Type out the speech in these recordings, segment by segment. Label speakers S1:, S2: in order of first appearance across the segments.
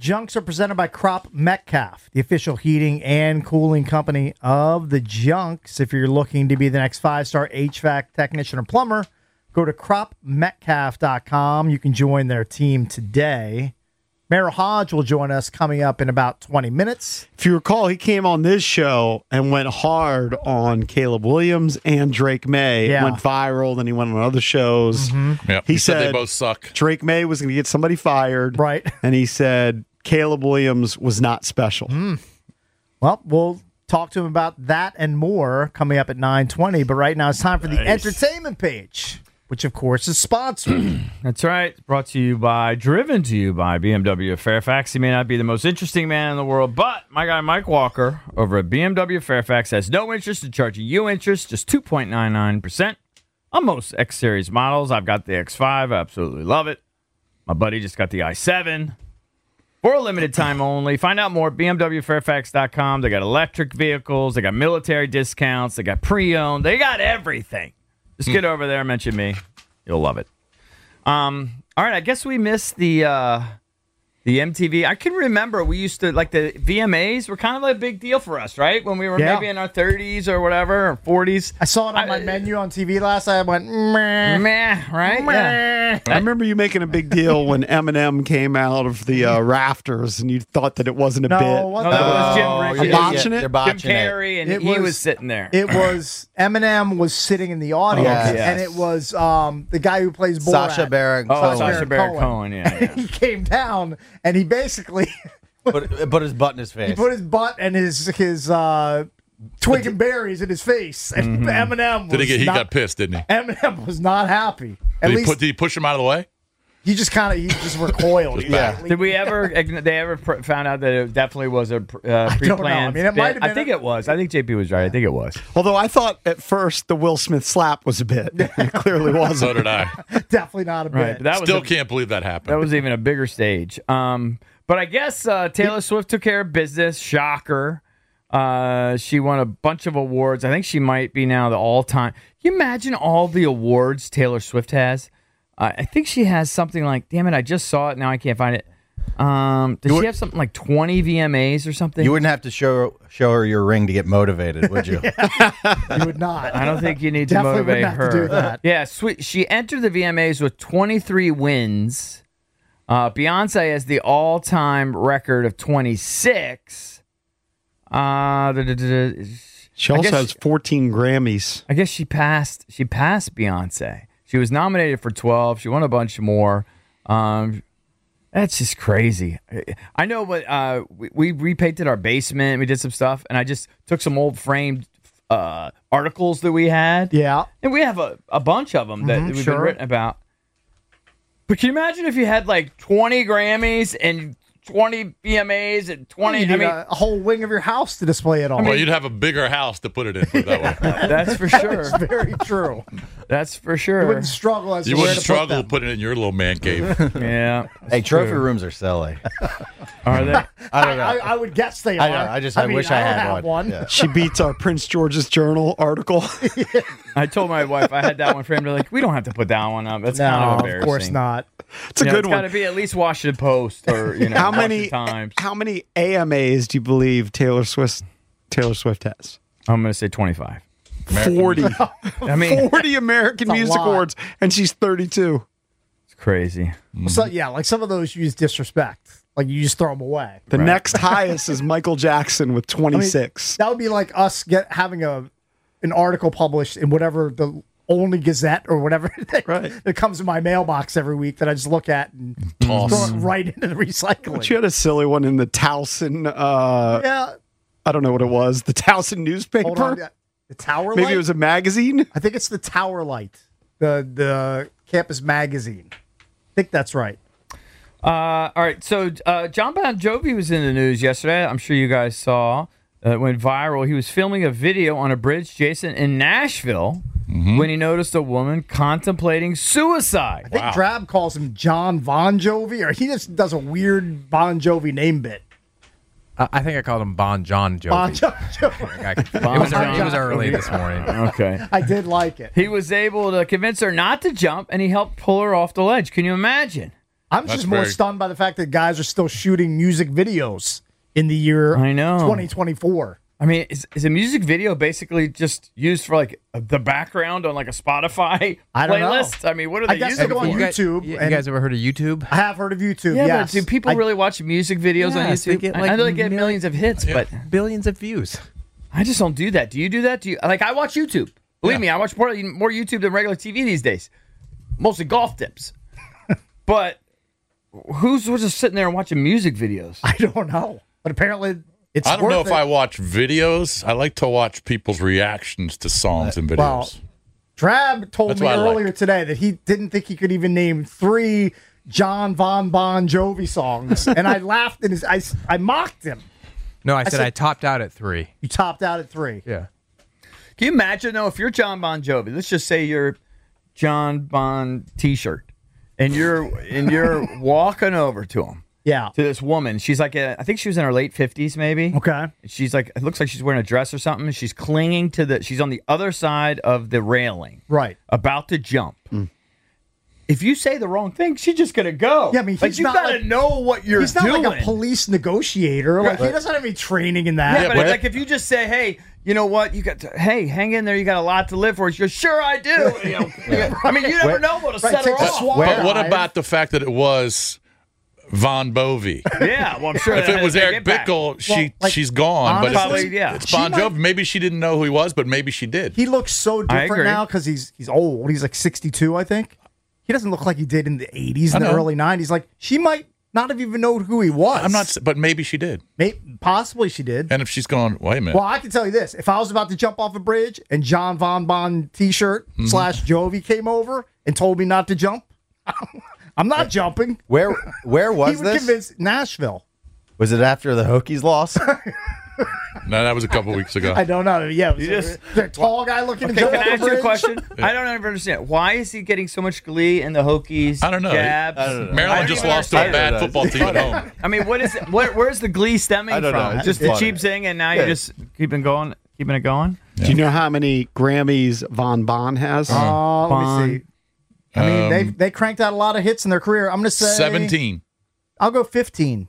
S1: Junks are presented by Crop Metcalf, the official heating and cooling company of the Junks. If you're looking to be the next 5-star HVAC technician or plumber, go to cropmetcalf.com. You can join their team today. Merrill Hodge will join us coming up in about 20 minutes.
S2: If you recall, he came on this show and went hard on Caleb Williams and Drake May.
S1: Yeah.
S2: It went viral, then he went on other shows.
S3: Mm-hmm. Yep.
S2: He said
S3: they both suck.
S2: Drake May was going to get somebody fired.
S1: Right.
S2: And he said Caleb Williams was not special.
S1: Well, we'll talk to him about that and more coming up at 9:20. But right now it's time for the entertainment page, which, of course, is sponsored.
S4: That's right. It's brought to you by, driven to you by BMW of Fairfax. He may not be the most interesting man in the world, but my guy Mike Walker over at BMW of Fairfax has no interest in charging you interest, just 2.99% on most X-Series models. I've got the X5. I absolutely love it. My buddy just got the i7. For a limited time only. Find out more at BMWFairfax.com. They got electric vehicles. They got military discounts. They got pre-owned. They got everything. Just get over there and mention me. You'll love it. All right, I guess we missed the MTV. I can remember we used to, like, the VMAs were kind of a big deal for us, right? When we were maybe in our 30s or whatever, or 40s.
S1: I saw it on my menu on TV last night. I went, meh.
S4: Meh, right?
S1: Meh.
S4: Yeah.
S2: I remember you making a big deal when Eminem came out of the rafters, and you thought that it wasn't a bit.
S1: What
S4: No,
S1: the-
S4: that was Jim Riggins.
S2: botching it?
S5: They're
S4: Jim
S5: botching it.
S4: Carrey, and
S1: It
S4: he
S1: was-
S4: was sitting there.
S1: It was Eminem was sitting in the audience,
S5: Yes.
S1: and it was the guy who plays Borat.
S5: Sacha Baron
S4: Oh,
S5: Cohen.
S4: Sacha Baron Cohen, yeah.
S1: He came down, and he basically
S5: Put his butt in his face.
S1: he put his butt and his twig and berries in his face, and Eminem was
S3: He
S1: not,
S3: got pissed, didn't he?
S1: Eminem was not happy. At least
S3: Did he push him out of the way?
S1: he just recoiled. He
S5: Yeah.
S4: Did we ever? They ever found out that it definitely was a pre-planned?
S1: don't know. I mean, it might have
S4: I
S1: been
S4: think it was. I think JP was right. I think it was.
S2: Although I thought at first the Will Smith slap was a bit. It clearly
S3: So
S2: wasn't.
S3: did I.
S1: Definitely not a bit.
S4: Right. But that
S3: Still
S4: was
S3: can't believe that happened.
S4: that was even a bigger stage. But I guess Taylor Swift took care of business. Shocker. She won a bunch of awards. I think she might be now the all-time. Can you imagine all the awards Taylor Swift has? I think she has something like, damn it, I just saw it. Now I can't find it. Does she have something like 20 VMAs or something?
S5: You wouldn't have to show her your ring to get motivated, would you?
S1: You would not.
S4: I don't think you need to
S1: Definitely
S4: motivate
S1: wouldn't have
S4: her.
S1: to do that.
S4: Yeah, sweet. She entered the VMAs with 23 wins. Beyonce has the all-time record of 26.
S2: She also
S4: guess
S2: has 14 Grammys.
S4: I guess she passed Beyonce. She was nominated for 12. She won a bunch more. That's just crazy. I know, but we repainted our basement. We did some stuff, and I just took some old framed articles that we had.
S1: Yeah.
S4: And we have a bunch of them that we've been written about. But can you imagine if you had like 20 Grammys and 20 BMAs and 20?
S1: You need a whole wing of your house to display it on.
S3: Well, you'd have a bigger house to put it in, put it that way.
S4: that's for sure.
S1: It's very true.
S4: That's for
S1: You
S4: sure.
S1: wouldn't struggle as
S3: You
S1: to where
S3: wouldn't
S1: to put
S3: struggle
S1: them.
S3: putting it in your little man cave.
S4: Yeah.
S5: Hey, trophy rooms are silly.
S4: Are they?
S5: I don't know.
S1: I would guess they
S5: I
S1: are.
S5: know. I wish I
S1: don't
S5: had
S1: have one.
S5: Yeah.
S2: She beats our Prince George's Journal article.
S4: I told my wife I had that one framed. They're like, we don't have to put that one up. That's
S1: No,
S4: kind of
S1: of
S4: embarrassing.
S1: course not.
S2: It's a good
S4: It's
S2: one.
S4: got to be at least Washington Post or
S2: How
S4: Washington
S2: many
S4: Times.
S2: How many AMAs do you believe Taylor Swift has?
S4: I'm going to say 25.
S2: 40.
S4: I mean,
S2: 40 American
S1: It's a
S2: Music
S1: lot.
S2: Awards, and she's 32.
S4: it's crazy.
S1: So yeah, like some of those you use disrespect. Like you just throw them away.
S2: The next highest is Michael Jackson with 26.
S1: That would be like us having an article published in whatever the only Gazette or whatever that comes in my mailbox every week that I just look at and
S3: Toss.
S1: throw it right into the recycling.
S2: But you had a silly one in the Towson,
S1: Yeah.
S2: I don't know what it was, the Towson newspaper.
S1: Hold on. The Tower Light?
S2: Maybe it was a magazine.
S1: I think it's the Tower Light, the campus magazine. I think that's right.
S4: All right. So John Bon Jovi was in the news yesterday. I'm sure you guys saw. It went viral. He was filming a video on a bridge, Jason, in Nashville when he noticed a woman contemplating suicide.
S1: I think Drab calls him John Von Jovi, or he just does a weird Bon Jovi name bit.
S6: I think I called him Bon John Jovi.
S1: Bon Jovi.
S6: It was early this morning.
S4: Okay.
S1: I did like it.
S4: He was able to convince her not to jump, and he helped pull her off the ledge. Can you imagine?
S1: I'm
S3: That's
S1: just more
S3: very-
S1: stunned by the fact that guys are still shooting music videos in the year
S4: I know.
S1: 2024.
S4: I mean, is a music video basically just used for like the background on like a Spotify
S1: I don't know.
S4: playlist? I mean, what are they
S1: I guess
S4: using
S1: they go
S4: it
S1: on
S4: for?
S1: YouTube.
S6: You
S1: and
S6: guys ever heard of YouTube?
S1: I have heard of YouTube.
S4: Yeah,
S1: yes.
S4: but do people
S1: I-
S4: really watch music videos on
S6: Yes, they
S4: YouTube?
S6: get,
S4: I
S6: like,
S4: know they get millions of hits, but
S6: Billions of views.
S4: I just don't do that. Do you do that? Do you like? I watch YouTube. Believe me, I watch more YouTube than regular TV these days. Mostly golf tips. But who's just sitting there and watching music videos?
S1: I don't know, but apparently it's.
S3: I don't know
S1: worth
S3: if
S1: it.
S3: I watch videos. I like to watch people's reactions to songs and videos.
S1: Well, Drab told
S3: That's
S1: me
S3: what I
S1: earlier
S3: like.
S1: today that he didn't think he could even name 3 John Bon Jovi songs, and I laughed and I mocked him.
S6: No, I said
S1: said-
S6: I topped out at 3.
S1: You topped out at 3.
S6: Yeah.
S4: Can you imagine though if you're John Bon Jovi? Let's just say you're John Bon T-shirt, and you're walking over to him,
S1: Yeah.
S4: to this woman. She's like, I think she was in her late 50s, maybe.
S1: Okay.
S4: She's like, it looks like she's wearing a dress or something. She's clinging to she's on the other side of the railing,
S1: Right.
S4: about to jump. If you say the wrong thing, she's just gonna go.
S1: Yeah, I mean,
S4: like
S1: he's
S4: you
S1: not
S4: gotta
S1: like-
S4: know what you're
S1: He's not
S4: doing.
S1: like a police negotiator. Like he doesn't have any training in that.
S4: Yeah, but
S3: but-
S4: like if you just say, "Hey, you know what? Hey, hang in there. You got a lot to live for." She goes, "Sure, I do." You know, I mean, you never know what'll
S1: Right,
S4: set her
S1: take the
S4: off.
S1: swat
S3: but what
S1: drive.
S3: about the fact that it was Von Bovi?
S4: Yeah, well, I'm sure.
S3: If
S4: that
S3: it
S4: had
S3: was
S4: a big
S3: Eric
S4: impact.
S3: Bickle,
S1: Well, like,
S3: she's gone. But
S1: honestly,
S3: it's,
S4: yeah.
S3: it's
S1: she
S3: Bon
S1: might-
S3: Jovi. Maybe she didn't know who he was, but maybe she did.
S1: He looks so
S4: I
S1: different
S4: agree.
S1: now because he's old. He's like 62, I think. He doesn't look like he did in the 80s and
S3: I
S1: the
S3: know.
S1: early 90s. Like she might not have even known who he was.
S3: I'm not, but maybe she did.
S1: Possibly she did.
S3: And if she's going, wait a minute.
S1: Well, I can tell you this: if I was about to jump off a bridge and John Von Bon T-shirt / Jovi came over and told me not to jump, I'm not jumping.
S5: Where
S1: He
S5: was
S1: would
S5: this?
S1: convince Nashville.
S5: Was it after the Hokies lost?
S3: No, that was a couple weeks ago.
S1: I don't know. Yeah, it was
S4: just-
S1: the tall guy looking
S4: Okay,
S1: to jump
S4: can
S1: off
S4: I
S1: the
S4: ask you a
S1: bridge.
S4: question? I don't ever understand. Why is he getting so much glee in the Hokies?
S3: I don't know.
S4: Jabs?
S5: I don't know.
S4: I
S3: Maryland
S4: don't
S3: just
S4: even
S3: lost to a
S4: understand.
S3: bad football team at home.
S4: I mean, what is it? Where's the glee stemming
S5: I don't know.
S4: from?
S5: It's
S4: Just the
S5: funny.
S4: cheap thing, and now you're just keeping it going.
S2: Do you know how many Grammys Von Bon has?
S1: Let
S4: Bon.
S1: me see. I mean, they cranked out a lot of hits in their career. I'm going to say
S3: 17.
S1: I'll go 15.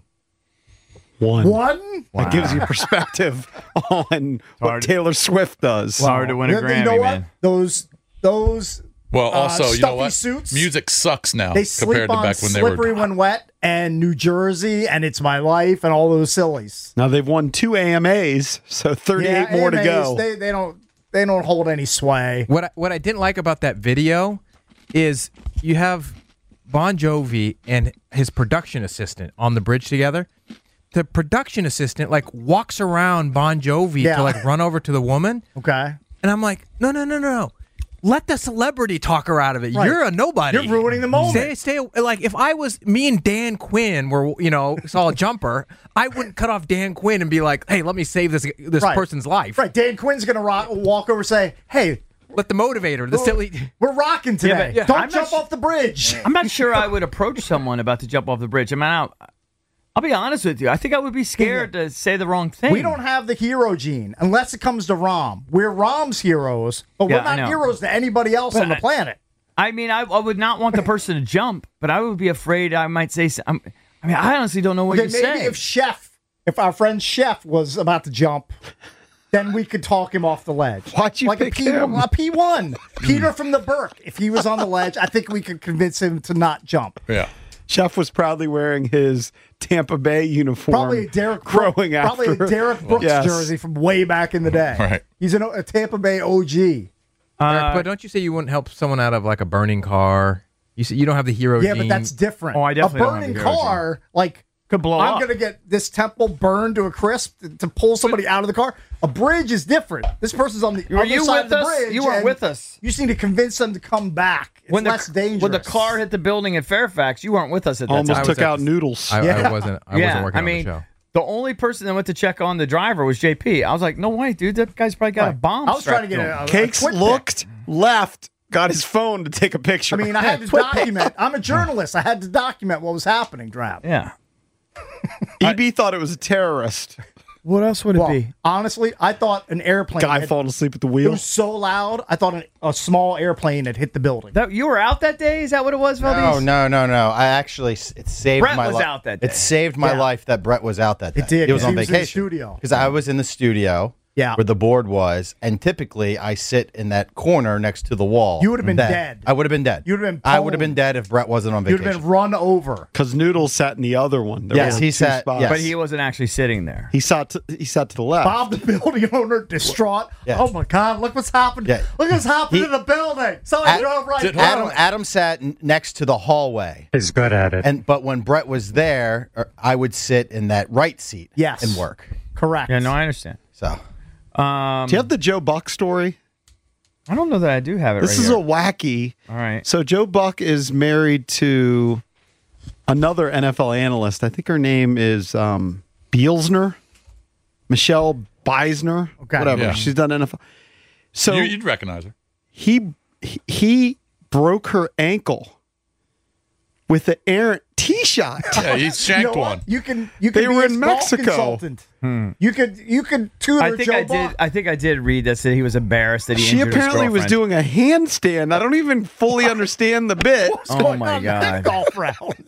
S2: One.
S1: One?
S2: That gives you perspective on what Taylor Swift does.
S4: It's hard to win a
S1: You
S4: Grammy,
S1: know what?
S4: man.
S1: Those
S3: Well, also, you know
S1: stuffy
S3: what?
S1: suits.
S3: Music sucks now
S1: They
S3: compared
S1: sleep
S3: to
S1: on
S3: back when they
S1: Slippery
S3: were.
S1: When Wet and New Jersey and It's My Life and all those sillies.
S2: Now they've won 2 AMAs, so 38 more to
S1: AMAs,
S2: go.
S1: They don't hold any sway.
S6: What I didn't like about that video is you have Bon Jovi and his production assistant on the bridge together. The production assistant like walks around Bon Jovi
S1: Yeah.
S6: to like run over to the woman,
S1: Okay.
S6: and I'm like, no. Let the celebrity talk her out of it.
S1: Right.
S6: You're a nobody.
S1: You're ruining the moment.
S6: Stay. Like if I was me and Dan Quinn were, saw a jumper, I wouldn't cut off Dan Quinn and be like, hey, let me save this
S1: Right.
S6: person's life.
S1: Right. Dan Quinn's going to walk over and say, hey,
S6: Let the motivator, the silly.
S1: we're rocking today.
S4: but-
S1: Don't
S4: I'm not
S1: jump
S4: su-
S1: off the bridge.
S4: I'm not sure I would approach someone about to jump off the bridge. I mean, I'll be honest with you. I think I would be scared to say the wrong thing.
S1: We don't have the hero gene unless it comes to Rom. We're Rom's heroes, but
S4: Yeah,
S1: we're
S4: I
S1: not
S4: know.
S1: heroes to anybody else on the planet.
S4: I mean, I would not want the person to jump, but I would be afraid I might say. I honestly don't know what
S1: Okay,
S4: you
S1: maybe
S4: say.
S1: if our friend Chef was about to jump, then we could talk him off the ledge.
S2: Why'd you
S1: like
S2: pick
S1: a
S2: him?
S1: P1, Peter from the Burke. If he was on the ledge, I think we could convince him to not jump.
S3: Yeah.
S2: Chef was proudly wearing his Tampa Bay uniform.
S1: Probably a Derek
S2: growing
S1: probably
S2: after.
S1: a Derek Brooks
S2: Yes.
S1: jersey from way back in the day.
S3: Right.
S1: He's a Tampa Bay OG.
S6: Eric, but don't you say you wouldn't help someone out of like a burning car? You say you don't have the hero
S1: Yeah,
S6: gene.
S1: but that's different.
S4: Oh, I definitely
S1: a
S4: don't have
S1: burning
S4: the hero
S1: car, like
S4: Could blow
S1: I'm
S4: up.
S1: gonna get this temple burned to a crisp to pull somebody out of the car. A bridge is different. This person's on the
S4: Were
S1: other
S4: you
S1: side
S4: with
S1: of the
S4: us?
S1: bridge.
S4: You weren't
S1: and
S4: with us.
S1: You just need to convince them to come back. It's less dangerous.
S4: When the car hit the building in Fairfax, you weren't with us at that
S2: Almost
S4: time.
S6: was
S2: took
S6: at
S2: out
S6: the-
S2: noodles.
S6: I
S1: Yeah.
S6: wasn't working on the show.
S4: The only person that went to check on the driver was JP. I was like, no way, dude. That guy's probably got a bomb.
S1: I was trying to
S4: strapped
S1: get
S4: him.
S1: a
S2: Cakes
S1: quick pick.
S2: looked, left, got his phone to take a picture.
S1: I mean, I had to document. I'm a journalist. I had to document what was happening, Drab.
S4: Yeah.
S2: EB thought it was a terrorist.
S4: What else would it
S1: Well,
S4: be?
S1: honestly, I thought an airplane.
S2: Guy
S1: had-
S2: falling asleep at the
S1: It
S2: wheel.
S1: was so loud. I thought a small airplane had hit the building.
S4: That you were out that day? Is that what it was, Valdez?
S5: No. I actually, it saved
S4: Brett
S5: my
S4: was
S5: life.
S4: out that day.
S5: It saved my
S1: Yeah.
S5: life that Brett was out that day.
S1: It did,
S5: He was
S1: 'cause
S5: on
S1: he was in the
S5: vacation.
S1: studio.
S5: Because I was in the studio.
S1: Yeah.
S5: Where the board was, and typically I sit in that corner next to the wall.
S1: You would have been
S5: Then
S1: dead.
S5: I would have been dead.
S1: You would have been
S5: I would have
S1: pwned.
S5: been dead if Brett wasn't on
S1: You'd
S5: vacation.
S1: have been run over.
S2: Because Noodles sat in the other one. There
S5: Yes,
S2: were
S5: he
S2: two
S5: sat-
S2: spots.
S5: yes.
S4: But he wasn't actually sitting there.
S2: He sat to the left.
S1: Bob, the building owner, distraught.
S5: Yeah.
S1: Oh my God! Look what's happened.
S5: Yeah.
S1: Look what's happened
S5: He-
S1: in the building. Somebody drove right through it.
S5: Adam sat next to the hallway.
S7: He's good at it.
S5: But when Brett was there, I would sit in that right seat.
S1: Yes.
S5: And work.
S1: Correct.
S4: Yeah, no, I understand.
S5: So
S2: Do you have the Joe Buck story?
S4: I don't know that I do have it
S2: This
S4: right
S2: is
S4: here.
S2: a wacky.
S4: All right.
S2: So Joe Buck is married to another NFL analyst. I think her name is Bielsner, Michelle Beisner,
S1: Okay.
S2: whatever.
S3: Yeah.
S2: She's done NFL. So
S3: You'd recognize her.
S2: he broke her ankle with the errant tee shot.
S3: Yeah, he shanked
S1: You know
S3: one.
S1: what? You can be
S2: They were
S1: his
S2: in
S1: golf
S2: Mexico.
S1: consultant. You could tutor
S4: I think
S1: Joe
S4: I did.
S1: Buck.
S4: I think I did read that he was embarrassed that he
S2: She
S4: injured
S2: apparently
S4: his
S2: was
S4: girlfriend.
S2: doing a handstand. I don't even fully understand the bit.
S1: What's
S4: Oh
S1: going
S4: my
S1: on in that
S4: God.
S1: golf round?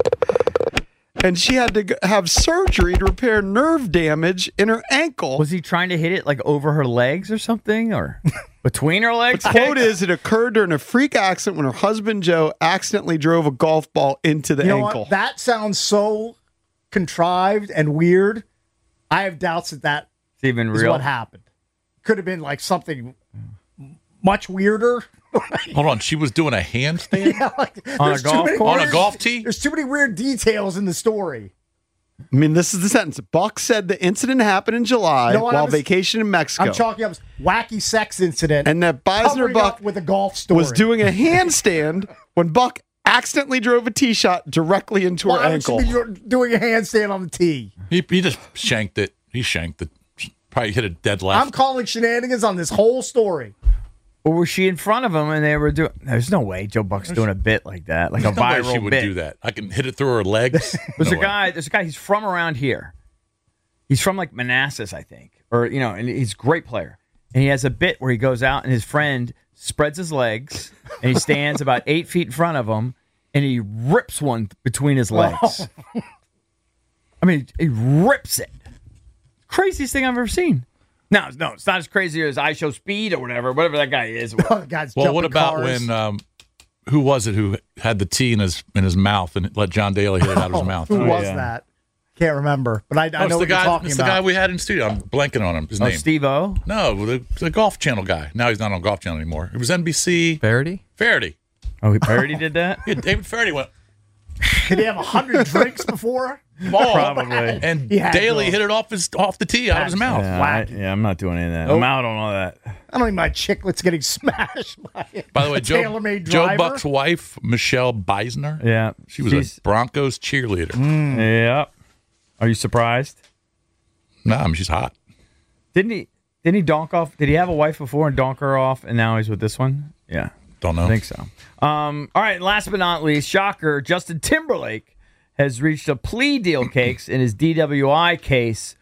S2: And she had to have surgery to repair nerve damage in her ankle.
S4: Was he trying to hit it like over her legs or something, or between her legs?
S2: The quote is, it occurred during a freak accident when her husband Joe accidentally drove a golf ball into the
S1: You know
S2: ankle.
S1: what? That sounds so contrived and weird. I have doubts that
S4: It's even
S1: is
S4: real.
S1: what happened. Could have been like something much weirder.
S3: Hold on, she was doing a handstand
S4: On a golf
S3: on a golf tee.
S1: There's too many weird details in the story.
S2: I mean, this is the sentence. Buck said the incident happened in July
S1: You know what?
S2: while
S1: I was-
S2: vacation in Mexico.
S1: I'm chalking up wacky sex incident
S2: And that Beisner
S1: covering
S2: Buck
S1: up with a golf story.
S2: was doing a handstand when Buck accidentally drove a tee shot directly into her
S1: Why would
S2: ankle.
S1: she be doing a handstand on the tee?
S3: He just shanked it. He shanked it. Probably hit a dead left.
S1: I'm calling shenanigans on this whole story.
S4: Or was she in front of him and they were doing? There's no way Joe Buck's doing a bit like that, like
S3: There's
S4: a
S3: no way
S4: viral
S3: she would
S4: bit.
S3: do that. I can hit it through her legs.
S4: There's
S3: No
S4: a
S3: way.
S4: guy. There's a guy. He's from around here. He's from like Manassas, I think, or and he's a great player. And he has a bit where he goes out and his friend spreads his legs and he stands about 8 feet in front of him and he rips one between his legs. I mean, he rips it. Craziest thing I've ever seen. No, it's not as crazy as I Show Speed or whatever that guy is.
S1: Oh, God's
S3: Well, what
S1: jumping
S3: about
S1: cars.
S3: when? Who was it who had the tea in his mouth and let John Daly hit it out of his mouth?
S1: Who was
S4: yeah.
S1: that? Can't remember, but I
S3: Oh,
S1: know
S3: it's
S1: what
S3: the
S1: you're
S3: guy.
S1: talking
S3: It's
S1: about.
S3: the guy we had in studio. I'm blanking on him. His name.
S4: Steve-O?
S3: No, the Golf Channel guy. Now he's not on Golf Channel anymore. It was NBC.
S6: Verity?
S3: Faraday.
S4: Oh, he parody did that?
S3: Yeah, David Faraday went
S1: Did he have 100 drinks before?
S3: ball,
S4: Probably.
S3: and
S1: He had
S3: Daly
S1: to.
S3: hit it off the tee out of his mouth.
S4: Yeah, I'm not doing any of that. I'm out on all that.
S1: I don't need my chiclets getting smashed by it.
S3: By the way, Joe
S1: driver.
S3: Buck's wife, Michelle Beisner.
S4: Yeah,
S3: She was a Broncos cheerleader.
S4: Yeah. Are you surprised?
S3: No, I mean she's hot.
S4: Didn't he donk off? Did he have a wife before and donk her off, and now he's with this one? Yeah,
S3: Don't know.
S4: I think so. All right, last but not least, shocker, Justin Timberlake has reached a plea deal case in his DWI case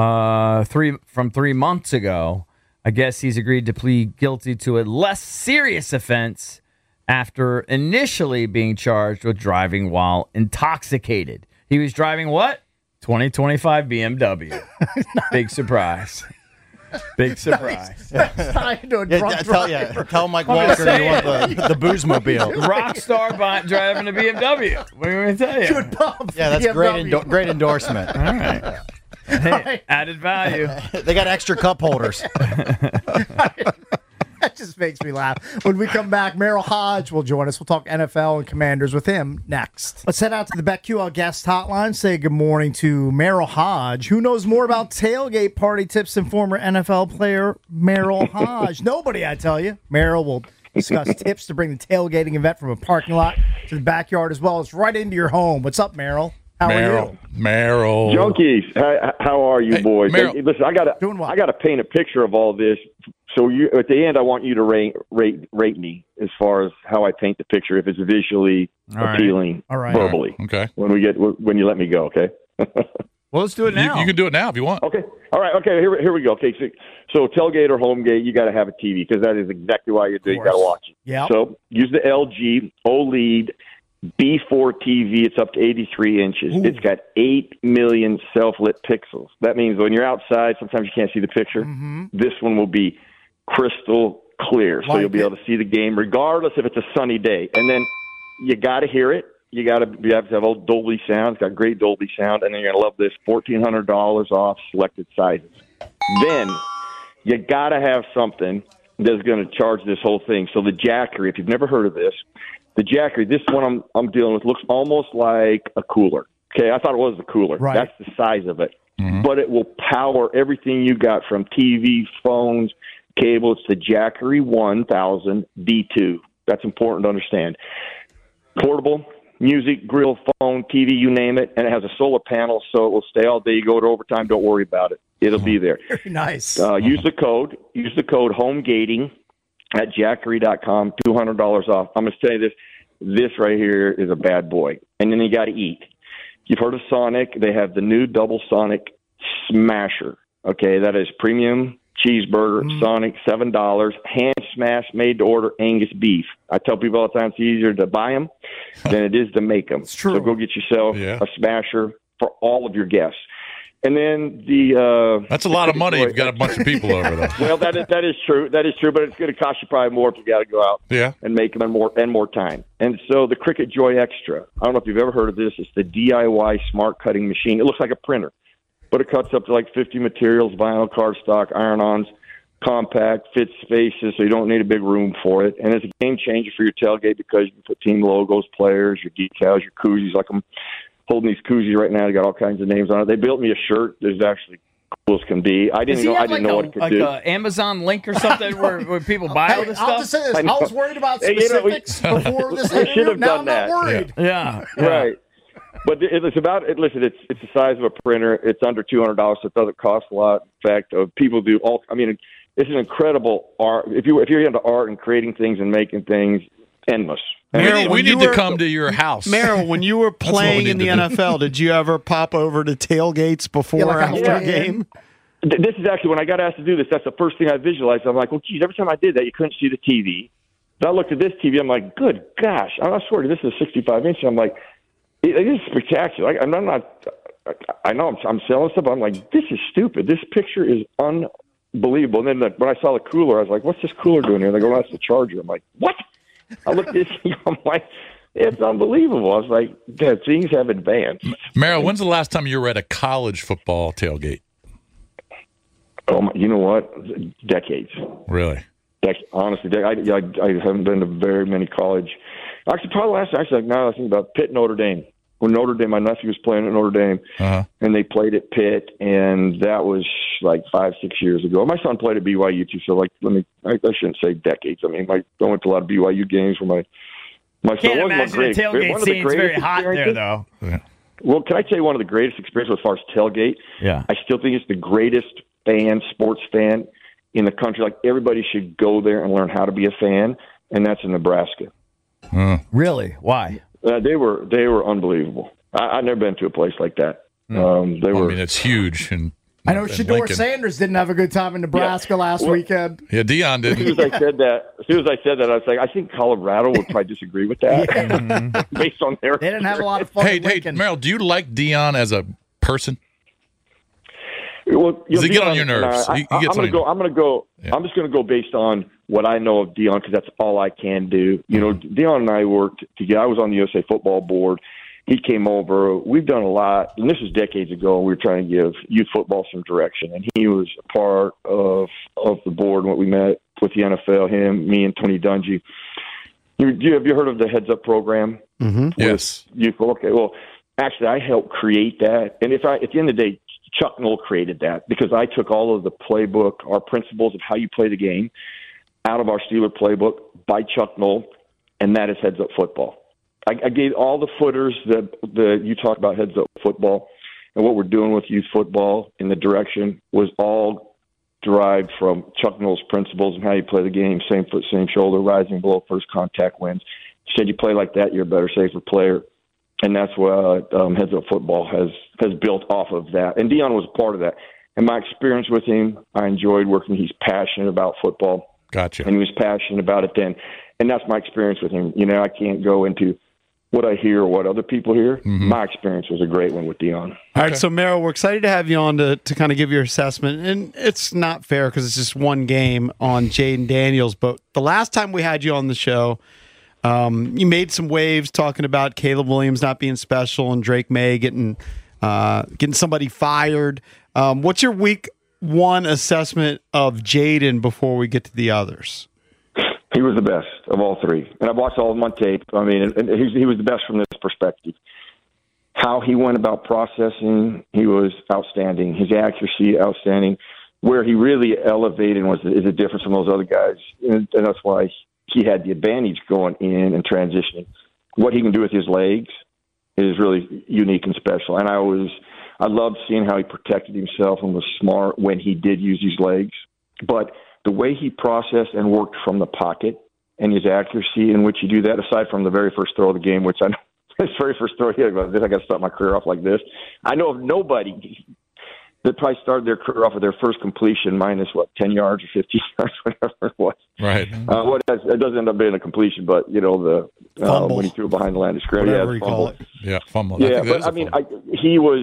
S4: 3 months ago. I guess he's agreed to plead guilty to a less serious offense after initially being charged with driving while intoxicated. He was driving what? 2025 BMW. Big surprise. Big surprise.
S1: Tied to a drunk driver.
S5: Tell Mike Walker you want the booze mobile.
S4: Rock star driving a BMW. What do you want me to tell you?
S1: Good pump.
S5: Yeah, that's
S1: BMW.
S5: great endorsement.
S4: All right. Hey, added value.
S5: They got extra cup holders.
S1: That just makes me laugh. When we come back, Merrill Hodge will join us. We'll talk NFL and Commanders with him next. Let's head out to the BetQL guest hotline. Say good morning to Merrill Hodge, who knows more about tailgate party tips than former NFL player Merrill Hodge. Nobody, I tell you. Merrill will discuss tips to bring the tailgating event from a parking lot to the backyard as well as right into your home. What's up, Merrill? How are you?
S3: Merrill.
S8: Junkies, how are you,
S3: Hey,
S8: boys?
S3: Merrill.
S8: Hey, listen,
S1: Doing well.
S8: I got to paint a picture of all this. So at the end, I want you to rate me as far as how I paint the picture, if it's visually
S4: All right.
S8: appealing,
S1: All right.
S8: verbally.
S3: Okay.
S8: When you let me go, okay?
S4: Well, let's do it now.
S3: You can do it now if you want.
S8: Okay. All right, okay, here we go. Okay, so tailgate or home gate, you got to have a TV because that is exactly why you do. You got to watch it.
S1: Yeah.
S8: So use the LG OLED B4 TV. It's up to 83 inches.
S1: Ooh.
S8: It's got 8 million self-lit pixels. That means when you're outside, sometimes you can't see the picture.
S1: Mm-hmm.
S8: This one will be crystal clear, so you'll be able to see the game regardless if it's a sunny day. And then you got to hear it. You have to have old Dolby sound. It's got great Dolby sound, and then you're gonna love this: $1,400 off selected sizes. Then you got to have something that's going to charge this whole thing. So the Jackery, if you've never heard of this, the Jackery, this one I'm dealing with looks almost like a cooler. Okay, I thought it was a cooler.
S1: Right.
S8: That's the size of it, but it will power everything you got from TV, phones, cable. It's the Jackery 1000 D2. That's important to understand. Portable. Music, grill, phone, TV, you name it, and it has a solar panel, so it will stay all day. You go to overtime, don't worry about it. It'll be there.
S1: Very nice.
S8: Use the code HOMEGATING at Jackery.com, $200 off. I'm going to tell you this right here is a bad boy. And then you got to eat. You've heard of Sonic. They have the new Double Sonic Smasher. Okay, that is premium cheeseburger, Sonic, $7, hand smash, made to order Angus beef. I tell people all the time it's easier to buy them than it is to make them.
S1: It's true.
S8: So go get yourself a smasher for all of your guests. And then
S3: that's a lot of money. You've got a bunch of people over there.
S8: Well, that is true. That is true, but it's going to cost you probably more if you got to go out and make them and more time. And so the Cricut Joy Extra. I don't know if you've ever heard of this. It's the DIY smart cutting machine. It looks like a printer, but it cuts up to like 50 materials: vinyl, cardstock, iron-ons, compact, fits spaces, so you don't need a big room for it. And it's a game changer for your tailgate because you can put team logos, players, your decals, your koozies. Like I'm holding these koozies right now. They got all kinds of names on it. They built me a shirt that's actually cool as can be. I didn't know what it could do.
S4: Like an Amazon link or something where people buy all this stuff?
S1: I'll just say this. I was worried about specifics before this
S8: we should
S1: interview.
S8: have
S1: Now
S8: done
S1: I'm
S8: that.
S1: not worried.
S4: Yeah.
S8: Right. But it's about it. Listen, it's the size of a printer. It's under $200, so it doesn't cost a lot. In fact, people do all. I mean, it's an incredible art. If you're into art and creating things and making things, endless.
S3: We need to come to your house.
S2: Merrill, when you were playing in the NFL, did you ever pop over to tailgates before or after a game?
S8: This is actually, when I got asked to do this, that's the first thing I visualized. I'm like, well, geez, every time I did that, you couldn't see the TV. So I looked at this TV. I'm like, good gosh. I swear this is 65 inch. I'm like, it is spectacular. I know I'm selling stuff, but I'm like, this is stupid. This picture is unbelievable. And then when I saw the cooler, I was like, what's this cooler doing here? They go, that's the charger. I'm like, what? I looked at this, I'm like, it's unbelievable. I was like, yeah, things have advanced.
S3: Merrill, when's the last time you were at a college football tailgate?
S8: Oh, you know what? Decades.
S3: Really?
S8: Honestly, I haven't been to very many college. Actually, probably last time, now I think about Pitt, Notre Dame. When Notre Dame, my nephew was playing at Notre Dame, and they played at Pitt, and that was like 5-6 years ago. My son played at BYU too, so I shouldn't say decades. I mean, I went to a lot of BYU games where my son
S4: Can't
S8: was
S4: imagine the tailgate scene's very hot there, though.
S3: Yeah.
S8: Well, can I tell you one of the greatest experiences as far as tailgate?
S4: Yeah.
S8: I still think it's the greatest sports fan in the country. Like, everybody should go there and learn how to be a fan, and that's in Nebraska.
S4: Really? Why?
S8: They were unbelievable. I've never been to a place like that. They were.
S3: I mean, it's huge. And
S1: I know Shedeur Sanders didn't have a good time in Nebraska last weekend.
S3: Yeah, Deion did.
S8: As soon as I said that, I was like, I think Colorado would probably disagree with that, based on their.
S1: They didn't have a lot of fun.
S3: Hey, Merrill, do you like Deion as a person?
S8: Well,
S3: does he get on your nerves?
S8: I'm just going to go based on what I know of Deion, because that's all I can do. You know, Deion and I worked together. I was on the USA Football Board. He came over. We've done a lot, and this was decades ago. And we were trying to give youth football some direction, and he was a part of the board when we met with the NFL. Him, me, and Tony Dungy. Have you heard of the Heads Up program?
S2: Mm-hmm.
S3: Yes.
S8: Youth. Okay. Well, actually, I helped create that, and at the end of the day, Chuck Noll created that, because I took all of the playbook, our principles of how you play the game, out of our Steeler playbook by Chuck Noll, and that is Heads Up Football. I gave all the footers that you talk about Heads Up Football, and what we're doing with youth football in the direction was all derived from Chuck Noll's principles and how you play the game: same foot, same shoulder, rising below first contact wins. He said you play like that, you're a better, safer player. And that's what Heads Up Football has built off of that. And Deion was a part of that. And my experience with him, I enjoyed working. He's passionate about football.
S3: Gotcha.
S8: And he was passionate about it then. And that's my experience with him. I can't go into what I hear or what other people hear.
S3: Mm-hmm.
S8: My experience was a great one with Deion.
S2: All right, so Merrill, we're excited to have you on to kind of give your assessment. And it's not fair because it's just one game on Jayden Daniels. But the last time we had you on the show, you made some waves talking about Caleb Williams not being special and Drake May getting somebody fired. What's your week one assessment of Jayden before we get to the others?
S8: He was the best of all three. And I've watched all of them on tape. I mean, and he was the best from this perspective. How he went about processing, he was outstanding. His accuracy, outstanding. Where he really elevated is a difference from those other guys. And that's why he had the advantage going in and transitioning. What he can do with his legs is really unique and special. And I loved seeing how he protected himself and was smart when he did use his legs. But the way he processed and worked from the pocket and his accuracy in which he do that, aside from the very first throw of the game, which I know his very first throw, I got to start my career off like this. I know of nobody that probably started their career off with their first completion minus 10 yards or 15 yards, whatever it was.
S3: Right.
S8: It doesn't end up being a completion, but when he threw it behind the line of scrimmage,
S2: Whatever you call it.
S3: Yeah, fumble.
S8: Yeah, but I mean, he was.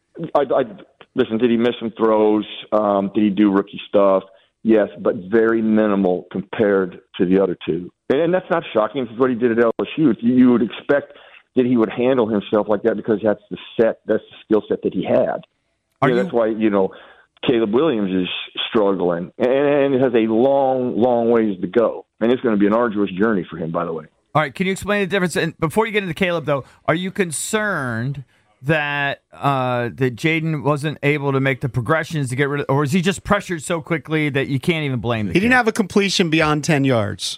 S8: Listen. Did he miss some throws? Did he do rookie stuff? Yes, but very minimal compared to the other two. And that's not shocking. This is what he did at LSU. You would expect that he would handle himself like that because that's the skill set that he had. That's why, Caleb Williams is struggling and it has a long, long ways to go. And it's going to be an arduous journey for him, by the way.
S4: All right, can you explain the difference? And before you get into Caleb, though, are you concerned that Jayden wasn't able to make the progressions to get rid of, or is he just pressured so quickly that you can't even blame the
S2: He
S4: kid?
S2: didn't have a completion beyond 10 yards.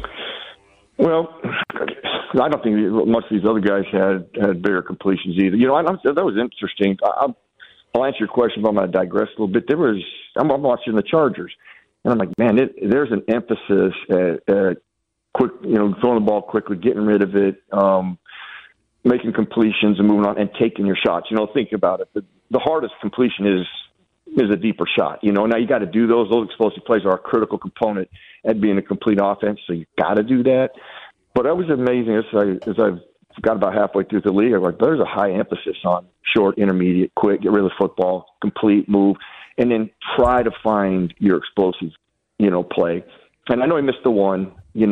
S8: Well, I don't think much of these other guys had bigger completions either. That was interesting. I'll answer your question, but I'm going to digress a little bit. I'm watching the Chargers, and I'm like, man, there's an emphasis at quick, throwing the ball quickly, getting rid of it, making completions and moving on and taking your shots. Think about it. The hardest completion is a deeper shot. Now you got to do those. Those explosive plays are a critical component at being a complete offense, so you got to do that. But that was amazing as I've got about halfway through the league. I'm like, there's a high emphasis on short, intermediate, quick, get rid of the football, complete, move, and then try to find your explosive, play. And I know he missed the one,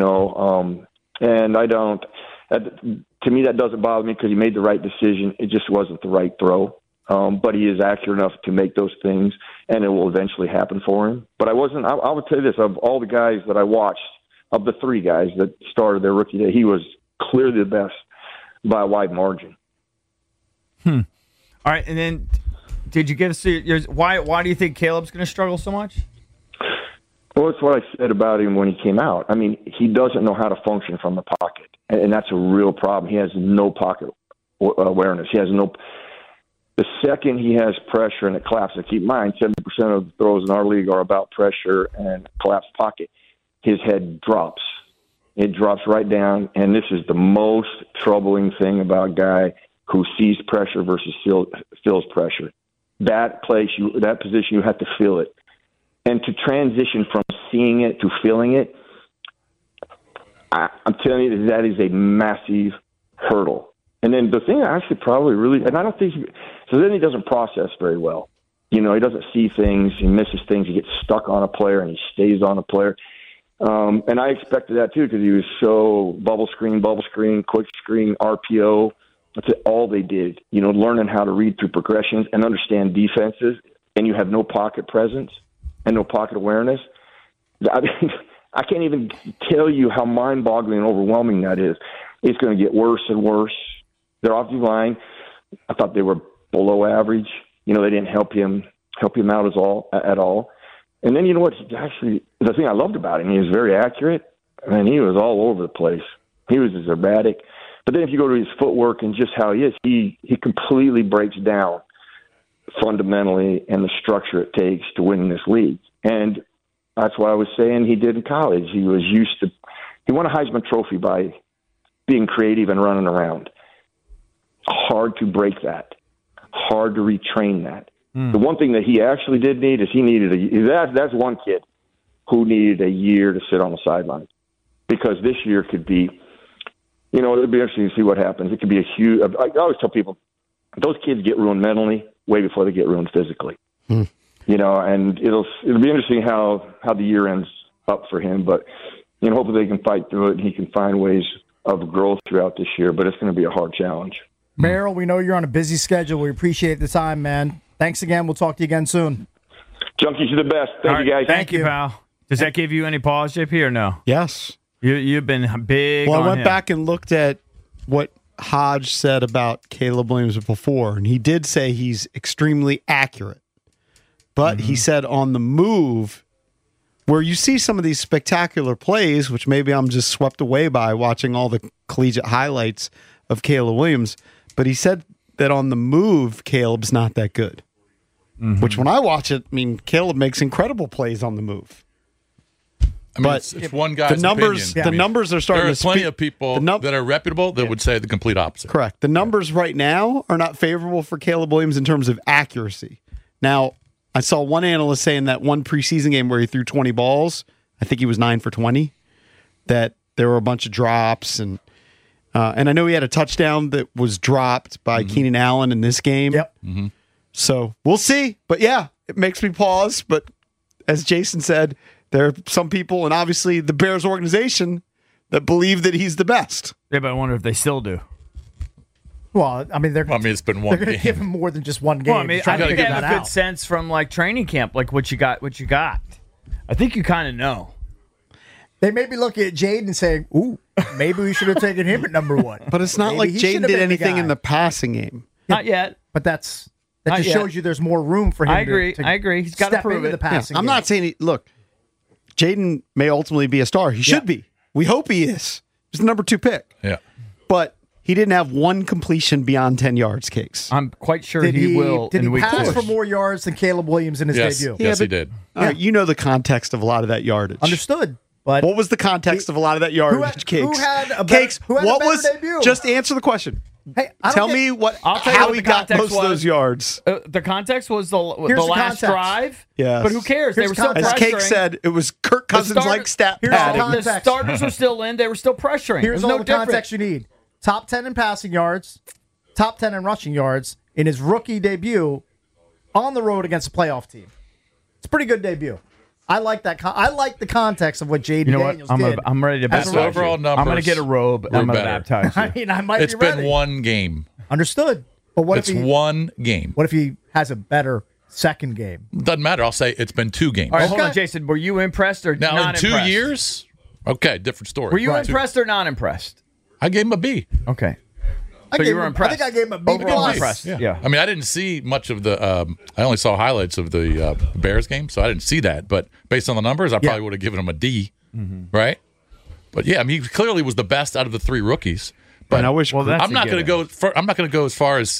S8: and I don't. To me, that doesn't bother me because he made the right decision. It just wasn't the right throw. But he is accurate enough to make those things, and it will eventually happen for him. But I would tell you this, of all the guys that I watched, of the three guys that started their rookie day, he was clearly the best by a wide margin.
S4: All right, and then did you give us why do you think Caleb's going to struggle so much?
S8: Well, it's what I said about him when he came out. I mean, he doesn't know how to function from the pocket, and that's a real problem. He has no pocket awareness. The second he has pressure and it collapses, keep in mind, 70% of the throws in our league are about pressure and collapsed pocket. His head drops. It drops right down, and this is the most troubling thing about a guy who sees pressure versus feels pressure. That position, you have to feel it. And to transition from seeing it to feeling it, I'm telling you, that is a massive hurdle. And then the thing I actually probably really, and I don't think, so then he doesn't process very well. He doesn't see things, he misses things, he gets stuck on a player, and he stays on a player. And I expected that too because he was so bubble screen, quick screen, RPO. That's all they did. Learning how to read through progressions and understand defenses, and you have no pocket presence and no pocket awareness. I mean, I can't even tell you how mind-boggling and overwhelming that is. It's going to get worse and worse. Their offensive line, I thought they were below average. They didn't help him out at all. And then you know what? The thing I loved about him, he was very accurate, and he was all over the place. He was as erratic. But then if you go to his footwork and just how he is, he completely breaks down fundamentally and the structure it takes to win this league. And that's what I was saying he did in college. He won a Heisman Trophy by being creative and running around. Hard to break that. Hard to retrain that. The one thing that he actually did need is that's one kid who needed a year to sit on the sideline, because this year could be, it'll be interesting to see what happens. It could be a huge. I always tell people, those kids get ruined mentally way before they get ruined physically. And it'll be interesting how the year ends up for him. But hopefully they can fight through it and he can find ways of growth throughout this year. But it's going to be a hard challenge.
S1: Merrill, we know you're on a busy schedule. We appreciate the time, man. Thanks again. We'll talk to you again soon.
S8: Junkies are the best. Thank you, guys.
S4: Thank you, pal. Does that give you any pause, JP, or no?
S2: Yes.
S4: You've been big.
S2: Well,
S4: on
S2: I went
S4: him.
S2: back and looked at what Hodge said about Caleb Williams before, and he did say he's extremely accurate. But he said on the move, where you see some of these spectacular plays, which maybe I'm just swept away by watching all the collegiate highlights of Caleb Williams, but he said that on the move, Caleb's not that good. Which when I watch it, Caleb makes incredible plays on the move.
S3: I mean, it's one guy's
S2: numbers.
S3: opinion.
S2: The numbers are starting
S3: There are
S2: to
S3: plenty
S2: speak.
S3: of people that are reputable that would say the complete opposite.
S2: Correct. The numbers right now are not favorable for Caleb Williams in terms of accuracy. Now, I saw one analyst saying that one preseason game where he threw 20 balls, I think he was 9 for 20, that there were a bunch of drops. And I know he had a touchdown that was dropped by Keenan Allen in this game.
S1: Yep.
S2: So we'll see. But yeah, it makes me pause. But as Jason said, there are some people, and obviously the Bears organization, that believe that he's the best.
S4: Yeah, but I wonder if they still do.
S1: Well,
S3: it's been one
S1: they're going to
S3: game.
S1: give him more than just one game.
S4: Well, I
S1: Trying to
S4: think they
S1: figure
S4: have
S1: that
S4: a good
S1: out.
S4: sense from training camp, what you got. I think you kind of know.
S1: They may be looking at Jaden and saying, "Ooh, maybe we should have taken him at number one."
S2: But it's not
S1: Maybe
S2: like
S1: he should
S2: Jaden
S1: have
S2: did
S1: been the
S2: anything
S1: guy.
S2: in the passing game.
S4: Not yet.
S1: But that
S4: Not
S1: just
S4: yet.
S1: shows you there's more room for him.
S4: I agree.
S1: To
S4: I agree. He's gotta
S1: step
S4: prove
S1: into
S4: it.
S1: the passing.
S2: I'm
S1: game.
S2: not saying look, Jaden may ultimately be a star. He should be. We hope he is. He's the number 2 pick.
S3: Yeah.
S2: But he didn't have one completion beyond 10 yards, Cakes.
S4: I'm quite sure
S1: Did
S4: he will
S1: Did
S4: in
S1: he
S4: week
S1: pass
S4: 2.
S1: for more yards than Caleb Williams in his
S3: Yes.
S1: debut?
S3: Yes, he
S2: but-
S3: did.
S2: All right, you know the context of a lot of that yardage.
S1: Understood. But
S2: What was the context of a lot of that yardage, Cakes?
S1: who had a better-
S2: Cakes,
S1: who had a
S2: what
S1: better
S2: was
S1: debut?
S2: Just answer the question.
S1: hey, I don't
S2: Tell
S1: get-
S2: me
S4: I'll tell you
S2: how
S4: what
S2: he
S4: the
S2: got
S4: context
S2: most of
S4: was.
S2: those yards.
S4: The context was the
S1: Here's the
S4: last
S1: context.
S4: drive.
S2: Yes.
S4: But who cares? They
S1: Here's
S4: were still
S1: context.
S2: As
S4: pressuring.
S2: Cake said, it was Kirk Cousins like stat
S1: here's the
S2: padding.
S1: context.
S4: The starters were still in. They were still pressuring.
S1: Here's
S4: There's
S1: all
S4: no
S1: the
S4: difference.
S1: context you need. Top 10 in passing yards, top 10 in rushing yards in his rookie debut on the road against a playoff team. It's a pretty good debut. I like that. I like the context of what Jaden
S4: You know
S1: Daniels
S4: what?
S1: did.
S4: I'm ready to
S1: As
S4: baptize
S1: a
S4: you.
S3: overall
S4: I'm going to
S3: numbers
S4: get a robe.
S3: were
S4: I'm going to
S3: better.
S4: baptize
S1: I
S4: you.
S1: mean, I might
S3: It's
S1: be
S3: been
S1: ready.
S3: one game.
S1: Understood. But what
S3: It's
S1: if he?
S3: one game.
S1: What if he has a better second game?
S3: Doesn't matter. I'll say it's been 2 games.
S4: All right, hold
S1: Okay.
S4: on, Jason. Were you impressed or
S3: Now,
S4: not
S3: in 2
S4: impressed?
S3: years, okay, different story.
S4: Were you
S3: Right.
S4: impressed or not impressed?
S3: I gave him a B.
S4: Okay.
S1: I
S4: So
S1: gave
S4: you were
S1: him-
S4: impressed.
S1: I think I gave him a B+.
S4: Overall impressed.
S3: Yeah.
S4: Yeah.
S3: I mean, I didn't see much of the. I only saw highlights of the Bears game, so I didn't see that. But based on the numbers, I probably would have given him a D, right? But yeah, I mean, he clearly was the best out of the 3 rookies. But
S2: And I wish
S4: Well, that's
S3: I'm
S4: a
S3: not going to
S4: given.
S3: go. I'm not going to go as far as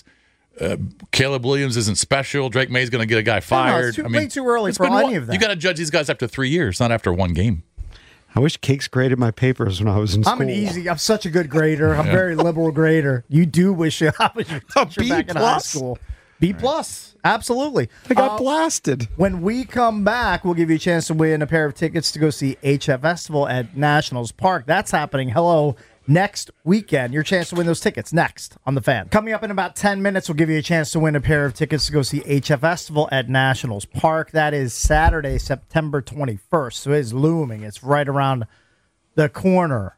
S3: Caleb Williams isn't special. Drake May's going to get a guy fired.
S1: it's way too early
S3: it's
S1: for
S3: been
S1: any
S3: one-
S1: of that.
S3: You got to judge these guys after 3 years, not after 1 game.
S2: I wish Cakes graded my papers when I was in school.
S1: I'm such a good grader. I'm a very liberal grader. You do wish I was your teacher
S2: B
S1: back in high
S2: plus?
S1: school. B+. Absolutely.
S2: I got blasted.
S1: When we come back, we'll give you a chance to win a pair of tickets to go see HF Festival at Nationals Park. That's happening, next weekend. Your chance to win those tickets next on The Fan. Coming up in about 10 minutes, we'll give you a chance to win a pair of tickets to go see HF Festival at Nationals Park. That is Saturday, September 21st. So it is looming. It's right around the corner.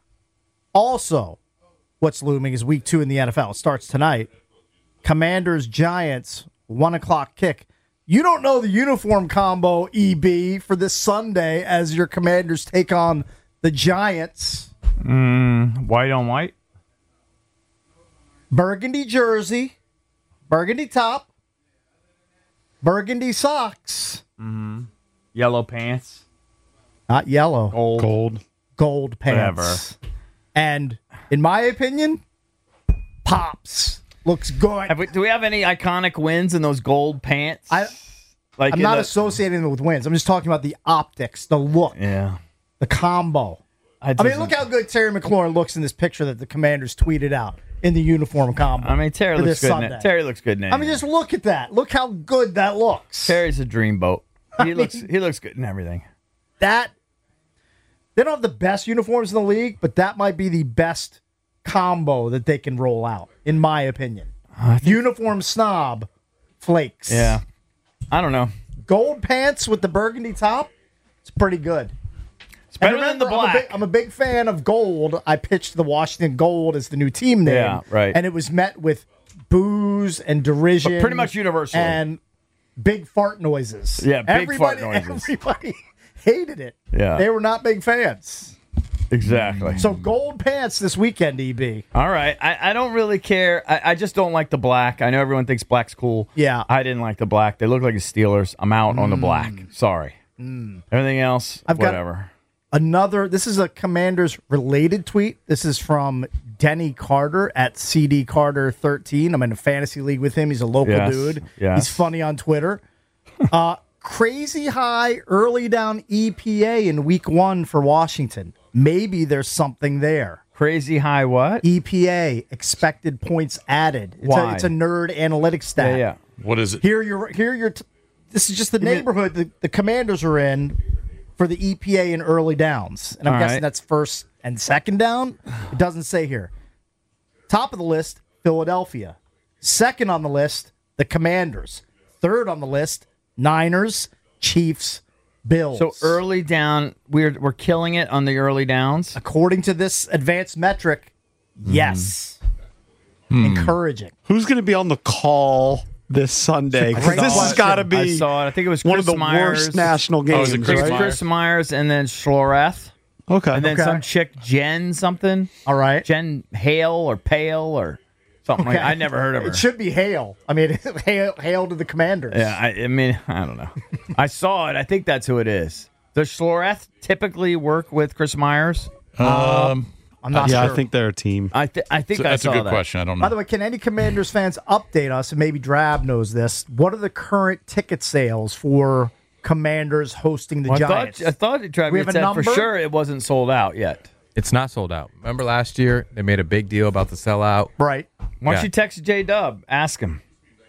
S1: Also, what's looming is week 2 in the NFL. It starts tonight. Commanders, Giants, 1 o'clock kick. You don't know the uniform combo, EB, for this Sunday as your Commanders take on the Giants.
S4: White on white.
S1: Burgundy jersey, burgundy top, burgundy socks.
S4: Yellow pants.
S1: Not yellow,
S4: Gold.
S1: gold pants.
S4: Whatever.
S1: And in my opinion, Pops looks good.
S4: Do we have any iconic wins in those gold pants?
S1: I'm
S4: in
S1: not
S4: the-
S1: associating it with wins. I'm just talking about the optics, the look,
S4: Yeah.
S1: the combo. I mean, look how good Terry McLaurin looks in this picture that the Commanders tweeted out. in the uniform combo.
S4: I mean, Terry
S1: for
S4: looks
S1: this
S4: good.
S1: Sunday.
S4: Terry looks good now.
S1: I mean, just look at that. Look how good that looks.
S4: Terry's a dreamboat. He looks good in everything.
S1: That they don't have the best uniforms in the league, but that might be the best combo that they can roll out, in my opinion. Uniform snob flakes.
S4: Yeah. I don't know.
S1: Gold pants with the burgundy top. It's pretty good.
S4: It's better than the black.
S1: I'm a big fan of gold. I pitched the Washington Gold as the new team name.
S4: Yeah, right.
S1: And it was met with boos and derision.
S4: But pretty much universally.
S1: And big fart noises.
S4: Yeah, big fart noises.
S1: Everybody hated it.
S4: Yeah.
S1: They were not big fans.
S4: Exactly.
S1: So gold pants this weekend, EB.
S4: All right. I don't really care. I just don't like the black. I know everyone thinks black's cool.
S1: Yeah.
S4: I didn't like the black. They look like the Steelers. I'm out on the black. Sorry. Everything else, whatever.
S1: This is a Commanders related tweet. This is from Denny Carter at CD Carter 13. I'm in a fantasy league with him. He's a local dude.
S4: Yes.
S1: He's funny on Twitter. Crazy high early down EPA in week 1 for Washington. Maybe there's something there.
S4: Crazy high what?
S1: EPA, expected points added.
S4: Why?
S1: It's a nerd analytics stat.
S4: Yeah.
S3: What is it?
S1: This is just the neighborhood the Commanders are in for the EPA in early downs. And I'm
S4: All
S1: guessing
S4: right.
S1: that's first and second down. It doesn't say here. Top of the list, Philadelphia. Second on the list, the Commanders. Third on the list, Niners, Chiefs, Bills.
S4: So early down, we're killing it on the early downs.
S1: According to this advanced metric, yes. Encouraging.
S2: Who's going to be on the call this Sunday? 'Cause this has got to
S4: I
S2: be
S4: saw it. I think it was
S2: one
S4: Chris
S2: of the
S4: Myers.
S2: worst national games.
S3: is it
S4: It
S3: Chris
S4: was
S3: Myers?
S4: Chris Myers and then Schloreth.
S2: Okay.
S4: And then
S1: Okay.
S4: some chick, Jen something.
S1: All right.
S4: Jen Hale or Pale or something like that. I never heard of her.
S1: It should be hail. I mean, hail to the Commanders.
S4: Yeah, I mean, I don't know. I saw it. I think that's who it is. Does Schloreth typically work with Chris Myers?
S1: I'm not
S2: yeah,
S1: sure.
S2: I think they're a team.
S4: I think
S3: So
S4: I
S3: that's
S4: saw
S3: a good
S4: that.
S3: question. I don't know.
S1: By the way, can any Commanders fans update us, and maybe Drab knows this, what are the current ticket sales for Commanders hosting the
S4: Well,
S1: Giants?
S4: I thought Travis
S1: We have a
S4: said for
S1: number?
S4: sure it wasn't sold out yet.
S6: It's not sold out. Remember last year they made a big deal about the sellout.
S1: Right.
S4: Why don't
S6: Yeah.
S4: you text J-Dub? Ask him.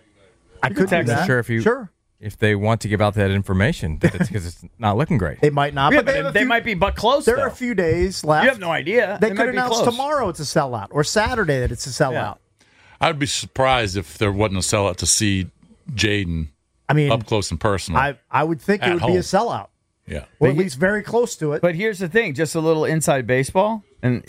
S1: I could do
S4: text
S1: that.
S6: Sure if they want to give out that information, that it's because it's not looking great.
S1: They might not,
S4: Yeah,
S1: but they, have a
S4: they
S1: few-
S4: might be but close,
S1: There
S4: though.
S1: are a few days left.
S4: You have no idea.
S1: They
S4: might
S1: could
S4: be
S1: announce
S4: close.
S1: tomorrow it's a sellout, or Saturday that it's a sellout.
S4: Yeah.
S3: I'd be surprised if there wasn't a sellout to see Jaden
S1: I mean,
S3: up close and personal.
S1: I would think it
S3: At
S1: would be a
S3: home.
S1: sellout,
S3: yeah.
S1: or at least very close to it.
S4: But here's the thing, just a little inside baseball, and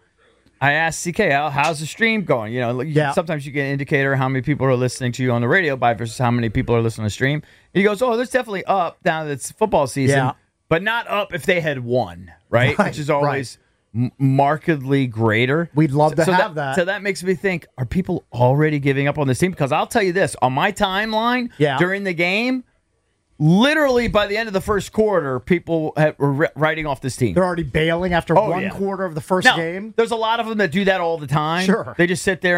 S4: I asked CK, how's the stream going?
S1: Yeah.
S4: Sometimes you get an indicator how many people are listening to you on the radio by versus how many people are listening to stream. And he goes, oh, there's definitely up now that it's football season,
S1: Yeah.
S4: but not up if they had won, right?
S1: Right,
S4: Which is always markedly greater.
S1: We'd love to
S4: So
S1: have that.
S4: So that makes me think, are people already giving up on this team? Because I'll tell you this, on my timeline
S1: Yeah.
S4: during the game, literally by the end of the first quarter, people were writing off this team.
S1: They're already bailing after
S4: Oh,
S1: one
S4: yeah.
S1: quarter of the first
S4: Now,
S1: game.
S4: there's a lot of them that do that all the time.
S1: Sure.
S4: They just sit there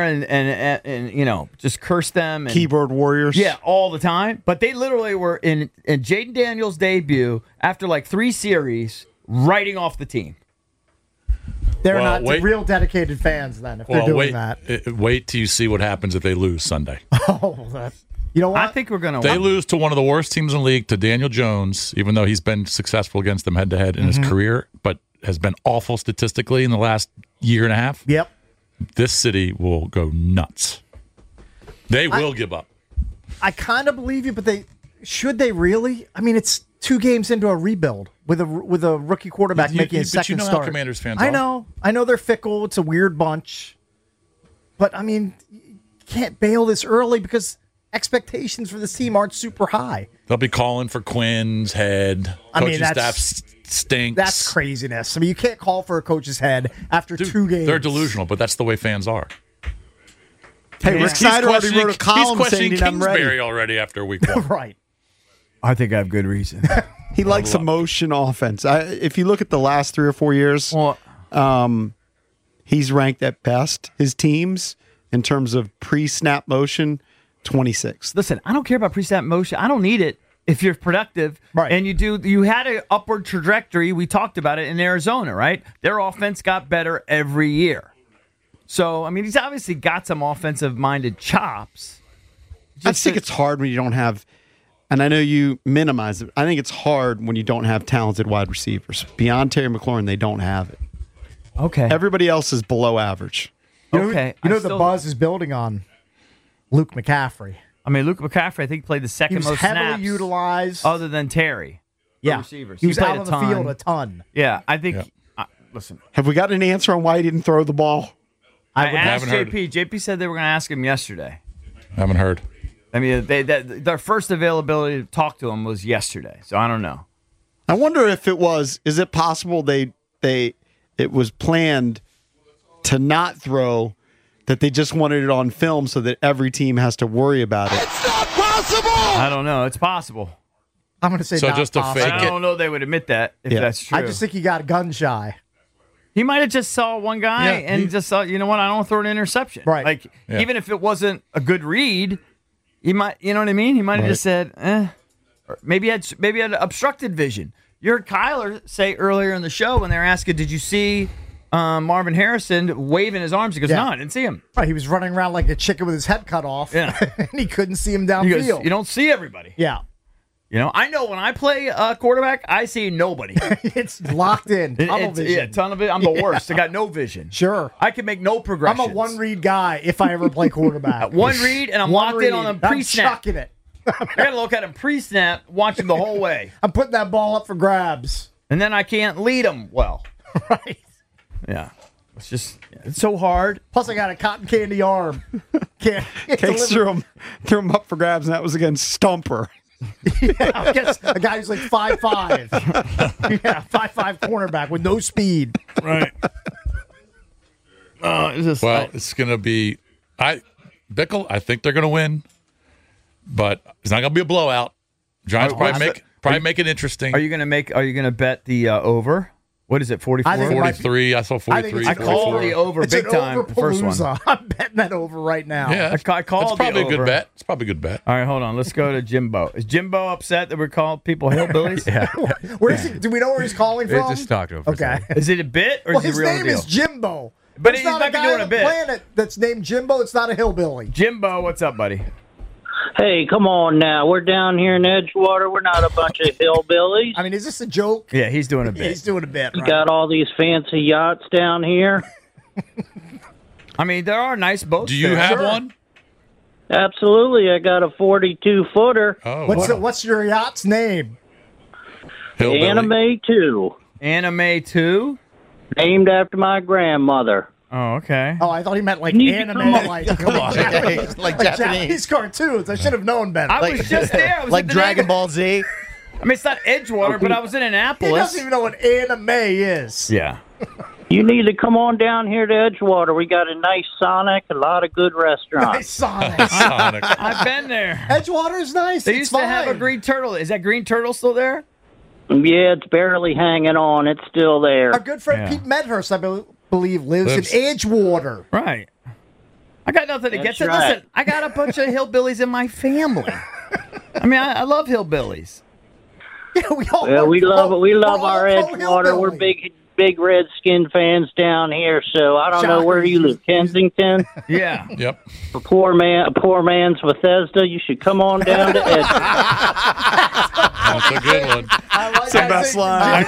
S4: and just curse them. And,
S2: Keyboard warriors.
S4: Yeah, all the time. But they literally were in Jaden Daniels' debut after like 3 series writing off the team.
S1: They're
S3: Well,
S1: not
S3: wait.
S1: real dedicated fans then if they're doing that.
S3: Wait till you see what happens if they lose Sunday.
S1: Oh, you know what?
S4: I think we're going to
S3: They
S4: win.
S3: lose to one of the worst teams in the league, to Daniel Jones, even though he's been successful against them head to head in his career, but has been awful statistically in the last year and a half.
S1: Yep.
S3: This city will go nuts. They will give up.
S1: I kind of believe you, but should they really? I mean, it's 2 games into a rebuild with a rookie quarterback making his
S3: but
S1: second
S3: you know
S1: start.
S3: how Commanders fans
S1: I
S3: are.
S1: I know they're fickle. It's a weird bunch, but I mean, you can't bail this early because expectations for this team aren't super high.
S3: They'll be calling for Quinn's head.
S1: I mean,
S3: Coaching
S1: that's-
S3: staff stinks.
S1: That's craziness. I mean, you can't call for a coach's head after
S3: Dude,
S1: 2 games.
S3: They're delusional, but that's the way fans are.
S2: Hey, Rick Snyder already wrote a column
S3: he's
S2: saying
S3: questioning
S2: I'm ready.
S3: Kingsbury already after week 1.
S1: Right.
S4: I think I have good reason.
S2: He likes a motion offense. If you look at the last 3 or 4 years,
S4: Well,
S2: he's ranked at best. His teams in terms of pre-snap motion, 26th.
S4: listen, I don't care about pre-snap motion. I don't need it if you're productive.
S1: Right.
S4: And you had an upward trajectory. We talked about it in Arizona, right? Their offense got better every year. So, I mean, he's obviously got some offensive-minded chops.
S2: I just think it's hard when you don't have, and I know you minimize it. I think it's hard when you don't have talented wide receivers. Beyond Terry McLaurin, they don't have it.
S4: Okay.
S2: Everybody else is below average.
S4: Okay.
S1: The buzz is building on Luke McCaffrey.
S4: I mean, Luke McCaffrey, I think, played the
S1: He
S4: second
S1: was
S4: most
S1: heavily
S4: snaps
S1: utilized.
S4: other than Terry.
S1: Yeah,
S4: receivers.
S1: he was
S4: played
S1: out
S4: a
S1: on the
S4: ton.
S1: field a ton.
S4: Yeah, I think. Listen,
S2: Have we got an answer on why he didn't throw the ball?
S4: I asked
S3: haven't heard.
S4: JP. JP said they were going to ask him yesterday.
S3: Haven't heard.
S4: I mean, their first availability to talk to him was yesterday, so I don't know.
S2: I wonder if it was. Is it possible it was planned to not throw, that they just wanted it on film so that every team has to worry about it?
S7: It's not possible!
S4: I don't know. It's possible.
S1: I'm going to say
S3: So
S1: not
S3: just to
S1: possible.
S3: fake
S4: I don't know they would admit that if
S2: Yeah.
S4: that's true.
S1: I just think he got gun shy.
S4: he might have just saw one guy
S3: Yeah,
S4: and just thought, you know what, I don't want to throw an interception.
S1: Right.
S4: Like,
S3: Yeah.
S4: even if it wasn't a good read, he might, you know what I mean? He might have just said, Or maybe he had obstructed vision. You heard Kyler say earlier in the show when they were asking, did you see Marvin Harrison waving his arms? He goes,
S1: Yeah.
S4: no, I didn't see him.
S1: Right, he was running around like a chicken with his head cut off.
S4: Yeah.
S1: And he couldn't see him
S4: He
S1: downfield.
S4: goes, you don't see everybody.
S1: Yeah,
S4: You know, I know when I play quarterback, I see nobody.
S1: it's locked in. Tunnel vision.
S4: Yeah, tunnel vision. I'm the worst. I got no vision.
S1: Sure.
S4: I can make no
S1: I'm
S4: progressions.
S1: a one-read guy if I ever play quarterback.
S4: One read, and I'm
S1: One
S4: locked
S1: read.
S4: in on a
S1: I'm
S4: pre-snap.
S1: chucking it.
S4: I got to look at him pre-snap, watch him the whole way.
S1: I'm putting that ball up for grabs.
S4: And then I can't lead him well.
S1: Right.
S4: Yeah. It's so hard.
S1: Plus, I got a cotton candy arm. Can't
S2: Case
S1: deliver.
S2: threw him up for grabs, and that was against Stumper.
S1: Yeah, I guess a guy who's like 5'5". Yeah, 5'5" cornerback with no speed.
S4: Right.
S3: Well, it's going to be Bickle. I think they're going to win, but it's not going to be a blowout. Giants probably make it interesting.
S4: Are you gonna bet the over? What is it, 44?
S1: I think it might be-
S3: 43. I saw 43.
S4: I called
S3: 44.
S4: the over
S1: It's
S4: big
S1: an
S4: time.
S1: over
S4: The first one.
S1: palooza. I'm betting that over right now.
S3: Yeah,
S4: I called
S3: it's probably
S4: the
S3: a good
S4: over.
S3: bet. It's probably a good bet.
S4: All right, hold on. Let's go to Jimbo. Is Jimbo upset that we're calling people hillbillies?
S1: Where is he? Do we know where he's calling from?
S6: Just talk to him for a
S1: Okay.
S6: second.
S4: Is it a bit or
S1: Well,
S4: is it
S1: his
S4: a real
S1: name
S4: deal?
S1: is Jimbo.
S4: But
S1: There's
S4: he's
S1: not
S4: might
S1: a
S4: be
S1: guy
S4: doing
S1: on
S4: a
S1: the
S4: bit.
S1: planet that's named Jimbo. It's not a hillbilly.
S4: Jimbo, what's up, buddy?
S9: Hey, come on now. We're down here in Edgewater. We're not a bunch of hillbillies.
S1: I mean, is this a joke?
S4: Yeah, he's doing a
S1: Yeah,
S4: bit.
S1: he's doing a bit.
S9: You
S1: Right?
S9: got all these fancy yachts down here.
S4: I mean, there are nice boats.
S3: Do you
S4: there.
S3: have
S1: Sure.
S3: one?
S9: Absolutely. I got a 42-footer.
S3: Oh,
S1: What's your yacht's name?
S3: Hillbilly.
S9: Anime 2.
S4: Anime 2?
S9: Named after my grandmother.
S4: Oh, okay.
S1: Oh, I thought he meant like
S9: need to
S1: anime,
S9: come on.
S1: like
S5: Come on.
S1: Japanese,
S5: Like Japanese.
S1: cartoons. I should have known better.
S4: I was just there. I was
S5: Like
S4: at the
S5: Dragon
S4: neighbor-
S5: Ball Z.
S4: I mean, it's not Edgewater, but I was in
S1: He
S4: Annapolis.
S1: doesn't even know what anime is.
S4: Yeah.
S9: You need to come on down here to Edgewater. We got a nice Sonic, a lot of good restaurants.
S1: Nice Sonic.
S3: Sonic.
S4: I've been there.
S1: Edgewater is nice.
S4: They
S1: It's
S4: used to have a
S1: fine.
S4: green turtle. Is that green turtle still there?
S9: Yeah, it's barely hanging on. It's still there.
S1: Our good friend
S4: Yeah.
S1: Pete Medhurst, I believe, lives
S3: Lives.
S1: in Edgewater.
S4: Right. I got nothing against it.
S9: That's right.
S4: Listen, I got a bunch of hillbillies in my family. I mean, I love hillbillies.
S1: Yeah, we all
S9: Well, we love
S1: we're all
S9: our
S1: pro
S9: Edgewater. We're
S1: hillbilly.
S9: big Redskin fans down here. So I don't know where you live, Kensington.
S4: Yeah.
S3: Yep.
S9: A poor man's Bethesda. You should come on down to Edgewater.
S3: That's a good one.
S1: I like
S2: It's the
S1: that
S2: best
S1: thing.
S2: line.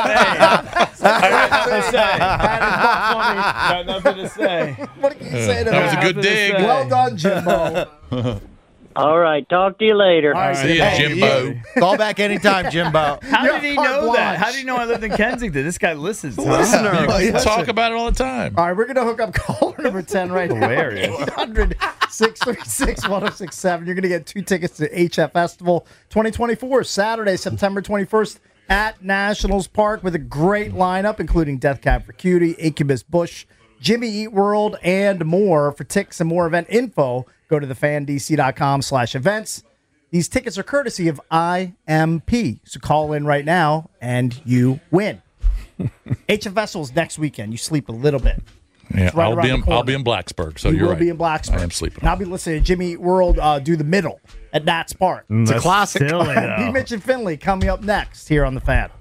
S4: Got nothing to say.
S1: What can you say to
S3: That was a
S1: that?
S3: good dig.
S1: Well done, Jimbo.
S9: All right, talk to you later.
S3: See ya, Jimbo.
S5: Call back anytime, Jimbo.
S4: How
S1: You're
S4: did he
S1: carte
S4: know that?
S1: blanche.
S4: How did he know I lived in Kensington? This guy listens. Huh?
S3: You talk about it all the time.
S1: All right, we're going to hook up caller number 10 right now.
S4: Hilarious.
S1: 800-636-1067. You're going to get 2 tickets to HF Festival 2024, Saturday, September 21st at Nationals Park with a great lineup, including Death Cab for Cutie, Incubus Bush, Jimmy Eat World, and more. For tickets and more event info, go to thefandc.com/events. These tickets are courtesy of IMP. So call in right now and you win. HF Festival's next weekend. You sleep a little bit.
S3: Yeah,
S1: right
S3: I'll
S1: around the corner.
S3: be in Blacksburg. So
S1: You
S3: you're
S1: will
S3: right.
S1: be in Blacksburg.
S3: I am sleeping.
S1: And I'll be listening to Jimmy Eat World do the middle at Nats Park.
S2: It's a classic.
S4: Silly,
S1: B.
S4: though.
S1: Mitch and Finley coming up next here on The Fan.